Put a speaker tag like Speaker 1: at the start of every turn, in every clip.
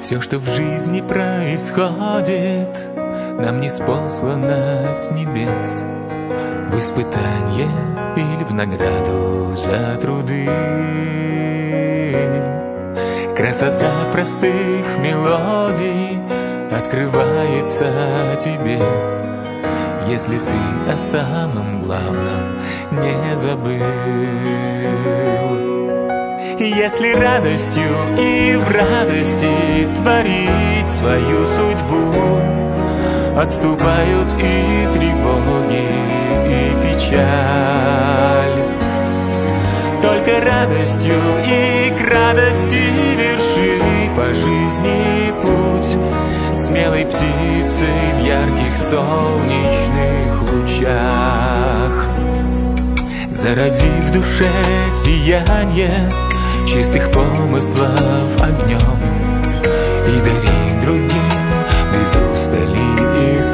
Speaker 1: Все, что в жизни происходит, нам неспослано с небес, в испытание или в награду за труды. Красота простых мелодий открывается тебе, если ты о самом главном не забыл. Если радостью и в радости творить свою судьбу отступают и тревоги, и печаль, только радостью и к радости верши по жизни путь, смелой птицей в ярких солнечных лучах. Зароди в душе сияние чистых помыслов огнем и дари другим без устали и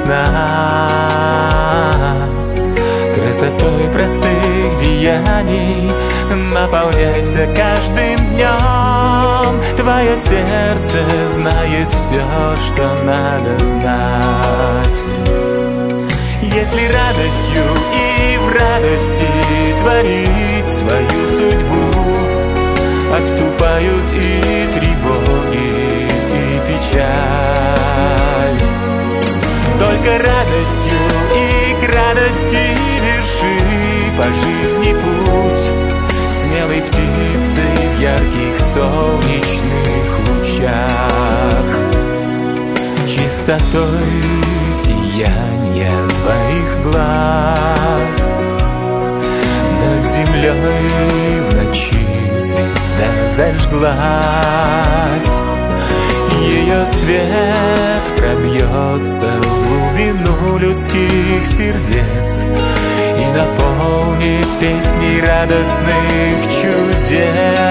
Speaker 1: сна. Красотой простых деяний наполняйся каждым днем. Твое сердце знает все, что надо знать. Если радостью и в радости творить свою судьбу отступают и тревоги, и печаль, только радостью и к радости верши по жизни путь, смелой птицей в ярких солнечных лучах. Чистотой сиянья твоих глаз над землей в ночи звезда зажглась. Ее свет пробьется в глубину людских сердец и наполнит песней радостных чудес.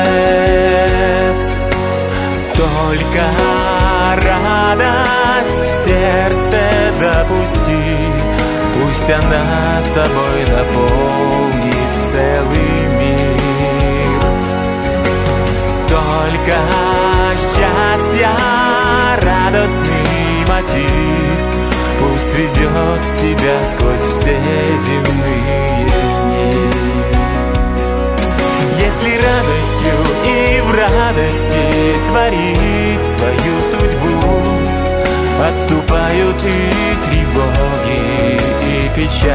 Speaker 1: Только радость в сердце допусти, пусть она собой наполнит целый мир. Только счастья радостный мотив пусть ведет тебя сквозь все земные дни. Если радостью и в радости творить свою судьбу отступают и тревоги, и печаль,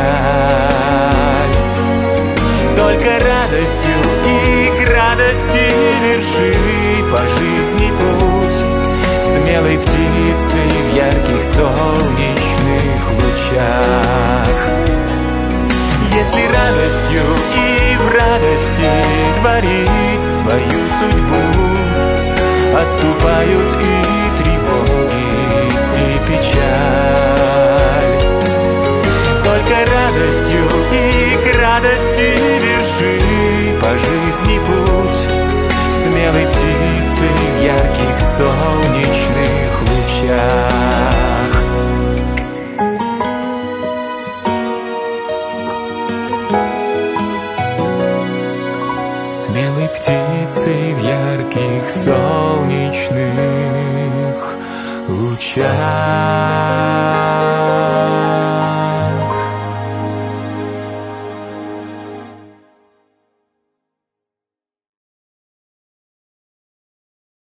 Speaker 1: только радостью и к радости верши по жизни путь, смелой птицей в ярких солнечных лучах. Если радостью и в радости творить свою судьбу отступают и тревоги, и печаль, только радостью и к радости верши по жизни путь, смелой птицей в ярких солнечных лучах. Смелой птицей в ярких солнечных лучах.